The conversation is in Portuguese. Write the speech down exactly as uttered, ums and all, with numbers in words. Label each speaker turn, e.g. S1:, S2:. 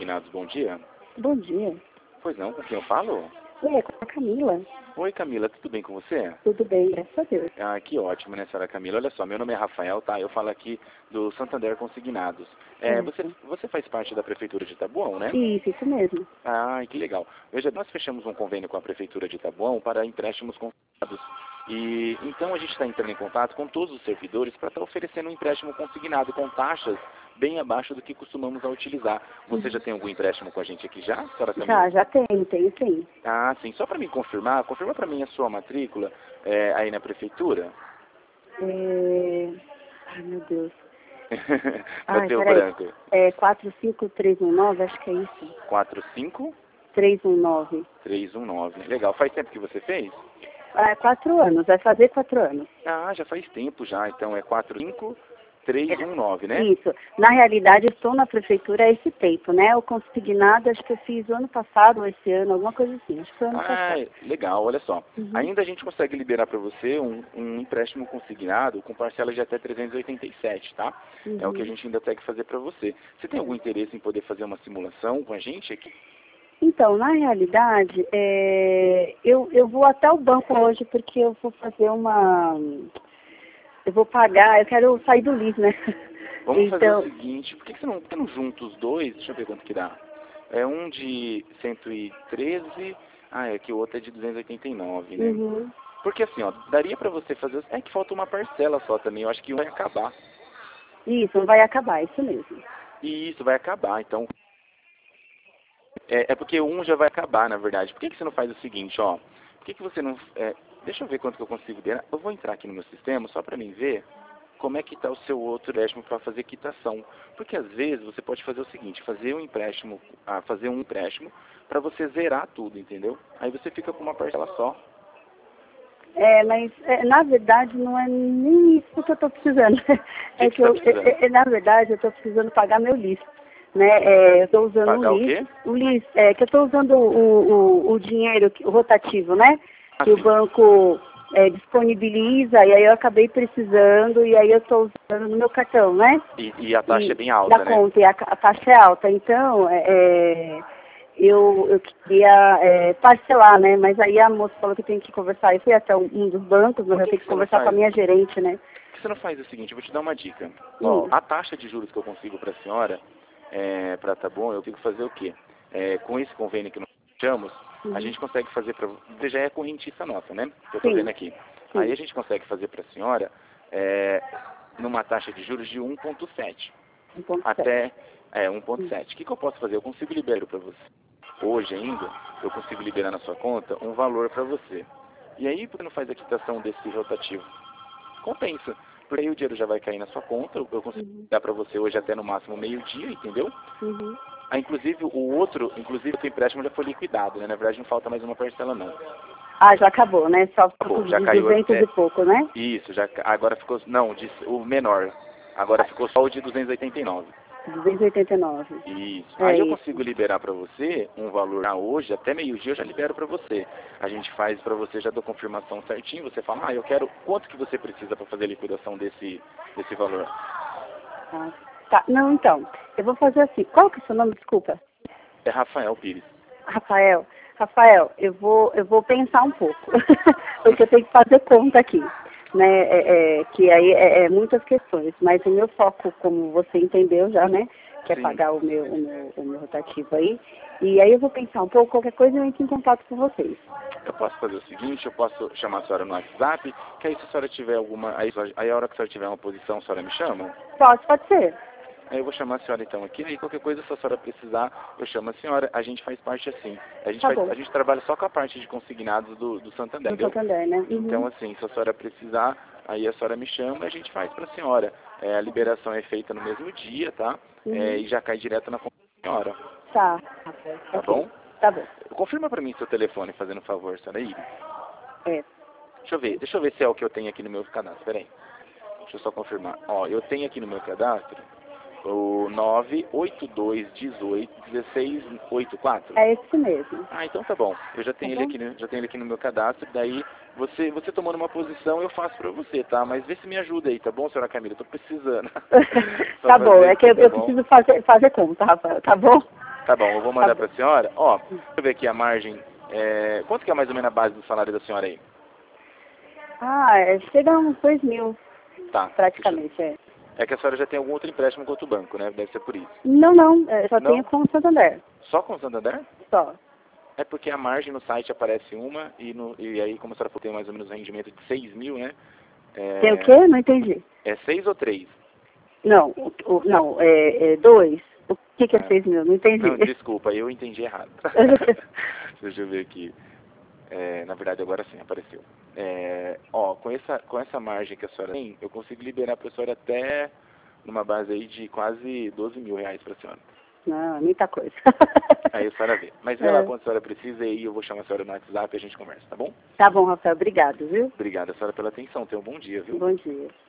S1: Consignados, bom dia.
S2: Bom dia.
S1: Pois não, com quem eu falo?
S2: Oi, é com a Camila.
S1: Oi, Camila, tudo bem com você?
S2: Tudo bem, graças a Deus.
S1: Ah, que ótimo, né, senhora Camila? Olha só, meu nome é Rafael, tá? Eu falo aqui do Santander Consignados. É, você, você faz parte da Prefeitura de Taboão, né?
S2: Isso, isso mesmo.
S1: Ah, que legal. Veja, nós fechamos um convênio com a Prefeitura de Taboão para empréstimos consignados. E então a gente está entrando em contato com todos os servidores para estar oferecendo um empréstimo consignado com taxas bem abaixo do que costumamos a utilizar. Você já tem algum empréstimo com a gente aqui já, senhora Camila?
S2: Já, já tenho, tenho sim.
S1: Ah, sim. Só para me confirmar, confirma para mim a sua matrícula é, aí na Prefeitura.
S2: É... Ai, meu Deus.
S1: Bateu
S2: peraí.
S1: branco.
S2: É quatro cinco três um nove, acho que é isso.
S1: quatro cinco
S2: três um nove.
S1: três um nove. Legal. Faz tempo que você fez?
S2: É quatro anos, vai fazer quatro anos.
S1: Ah, já faz tempo já. Então é quatro cinco três um nove, né?
S2: Isso. Na realidade, eu estou na prefeitura há esse tempo, né? O consignado, acho que eu fiz o ano passado ou esse ano, alguma coisa assim. Acho que foi ano
S1: Ah,
S2: passado.
S1: legal, olha só.
S2: Uhum.
S1: Ainda a gente consegue liberar para você um, um empréstimo consignado com parcela de até trezentos e oitenta e sete, tá?
S2: Uhum.
S1: É o que a gente ainda tem que fazer para você. Você tem algum interesse em poder fazer uma simulação com a gente aqui?
S2: Então, na realidade, é, eu, eu vou até o banco hoje porque eu vou fazer uma... Eu vou pagar, eu quero sair do L I S, né?
S1: Vamos
S2: então...
S1: fazer o seguinte, por que que você não, por que não junta os dois? Deixa eu ver quanto que dá. É um de cento e treze, ah, é que o outro é de duzentos e oitenta e nove, né?
S2: Uhum.
S1: Porque assim, ó, daria para você fazer... É que falta uma parcela só também, eu acho que vai acabar.
S2: Isso, vai acabar, isso mesmo.
S1: E isso vai acabar, então... É, é porque um já vai acabar, na verdade. Por que que você não faz o seguinte, ó? Por que que você não... É, deixa eu ver quanto que eu consigo ver. Eu vou entrar aqui no meu sistema só para mim ver como é que está o seu outro empréstimo para fazer quitação. Porque às vezes você pode fazer o seguinte, fazer um empréstimo, ah, fazer um empréstimo para você zerar tudo, entendeu? Aí você fica com uma parcela só.
S2: É, mas é, na verdade não é nem isso que eu estou precisando. É
S1: que
S2: que
S1: tá
S2: eu,
S1: precisando?
S2: é, é, na verdade, eu estou precisando pagar meu L I S. Né? É, eu estou usando
S1: Pagar
S2: o
S1: o
S2: L I S.
S1: quê?
S2: O L I S, é que eu estou usando o, o, o dinheiro o rotativo, né?
S1: Ah,
S2: Que o
S1: sim.
S2: banco é, disponibiliza, e aí eu acabei precisando, e aí eu estou usando no meu cartão, né?
S1: E, e a taxa
S2: e,
S1: é bem alta,
S2: da
S1: né?
S2: conta, e a, a taxa é alta. Então, é, é, eu, eu queria é, parcelar, né? Mas aí a moça falou que eu tenho que conversar. Eu fui até um, um dos bancos, mas
S1: Por
S2: eu
S1: que
S2: tenho
S1: que
S2: que
S1: você não
S2: conversar com a
S1: faz?
S2: minha gerente, né?
S1: Por que você não faz o seguinte? Eu vou te dar uma dica.
S2: Hum.
S1: Ó, a taxa de juros que eu consigo para a senhora, é, para tá bom, eu tenho que fazer o quê? É, com esse convênio que nós fechamos,
S2: Uhum.
S1: a gente consegue fazer para você, já é correntista nossa, né? Que eu tô
S2: Sim.
S1: vendo aqui.
S2: Sim.
S1: Aí a gente consegue fazer para a senhora é, numa taxa de juros de um vírgula sete.
S2: um ponto sete.
S1: Até é, um vírgula
S2: Hum.
S1: sete. O que, que eu posso fazer? Eu consigo liberar para você. Hoje ainda, eu consigo liberar na sua conta um valor para você. E aí, por que não faz a quitação desse rotativo? Compensa. Porque aí o dinheiro já vai cair na sua conta, eu consigo
S2: Uhum.
S1: dar para você hoje até no máximo meio-dia, entendeu?
S2: Uhum.
S1: Ah, inclusive o outro, inclusive o seu empréstimo já foi liquidado, né? Na verdade não falta mais uma parcela não.
S2: Ah, já acabou, né? Só
S1: Acabou,
S2: de
S1: já caiu
S2: duzentos
S1: até...
S2: e pouco, né?
S1: Isso, já agora ficou, não, de, o menor. Agora ficou só o de duzentos e oitenta e nove.
S2: duzentos e oitenta e nove.
S1: Isso.
S2: É
S1: Aí eu
S2: isso.
S1: consigo liberar para você um valor ah, hoje, até meio-dia eu já libero para você. A gente faz para você, já dou confirmação certinho, você fala, ah, eu quero, quanto que você precisa para fazer a liquidação desse, desse valor?
S2: Ah, tá. Não, então, eu vou fazer assim. Qual que é o seu nome? Desculpa.
S1: É Rafael Pires.
S2: Rafael. Rafael, eu vou, eu vou pensar um pouco, porque eu tenho que fazer conta aqui, né? É, é, que aí é, é muitas questões, mas o meu foco, como você entendeu já, né? Que é
S1: Sim.
S2: pagar o meu, o meu, o meu rotativo aí. E aí eu vou pensar um pouco, qualquer coisa eu entro em contato com vocês.
S1: Eu posso fazer o seguinte, eu posso chamar a senhora no WhatsApp, que aí se a senhora tiver alguma, aí, aí a hora que a senhora tiver uma posição, a senhora me chama?
S2: Pode, pode ser.
S1: Aí eu vou chamar a senhora então aqui, aí qualquer coisa, se a senhora precisar, eu chamo a senhora, a gente faz parte assim. A gente,
S2: Tá
S1: faz,
S2: bom.
S1: a gente trabalha só com a parte de consignados do, do Santander,
S2: Do
S1: entendeu?
S2: Santander, né? Uhum.
S1: Então assim, se a senhora precisar, aí a senhora me chama e a gente faz para a senhora. É, a liberação é feita no mesmo dia, tá?
S2: Uhum.
S1: É, e já cai direto na conta da senhora.
S2: Tá.
S1: Tá
S2: Ok.
S1: bom?
S2: Tá bom.
S1: Confirma para mim seu telefone, fazendo um favor, senhora Iris.
S2: É.
S1: Deixa eu ver, deixa eu ver se é o que eu tenho aqui no meu cadastro, peraí. Deixa eu só confirmar. Ó, eu tenho aqui no meu cadastro o nove oito dois um oito um seis oito quatro.
S2: É esse mesmo.
S1: Ah, então tá bom. Eu já tenho
S2: Tá
S1: ele
S2: bom?
S1: aqui, no- já tenho ele aqui no meu cadastro, daí você, você tomando uma posição eu faço pra você, tá? Mas vê se me ajuda aí, tá bom, senhora Camila? Eu tô precisando.
S2: Tá bom, é que eu,
S1: tá
S2: eu
S1: bom?
S2: preciso fazer, fazer conta, Rafael, tá bom?
S1: Tá bom, eu vou mandar
S2: Tá
S1: para a senhora. Ó, deixa eu ver aqui a margem. É, quanto que é mais ou menos a base do salário da senhora aí?
S2: Ah, é, chega a uns dois mil,
S1: Tá.
S2: praticamente, é.
S1: É que a senhora já tem algum outro empréstimo com outro banco, né? Deve ser por isso.
S2: Não, não, é, só
S1: Não?
S2: tenho com o Santander,
S1: Só com o Santander?
S2: só.
S1: É porque a margem no site aparece uma e, no, e aí, como a senhora falou, tem mais ou menos um rendimento de seis mil, né? É,
S2: Tem o quê? Não entendi.
S1: é seis ou três?
S2: Não, o, o- não, é, é dois. O que, que é
S1: Ah.
S2: seis mil? Não entendi.
S1: Não, desculpa, eu entendi errado. Deixa eu ver aqui. É, na verdade, agora sim, apareceu. É, ó, com essa, com essa margem que a senhora tem, eu consigo liberar para a senhora até numa base aí de quase doze mil reais para a senhora.
S2: Não, muita coisa.
S1: Aí a senhora vê. Mas vê
S2: É.
S1: lá quando a senhora precisa e aí eu vou chamar a senhora no WhatsApp e a gente conversa, tá bom?
S2: Tá bom, Rafael, obrigado, viu?
S1: Obrigado a senhora pela atenção. Tenha um bom dia, viu?
S2: Bom dia.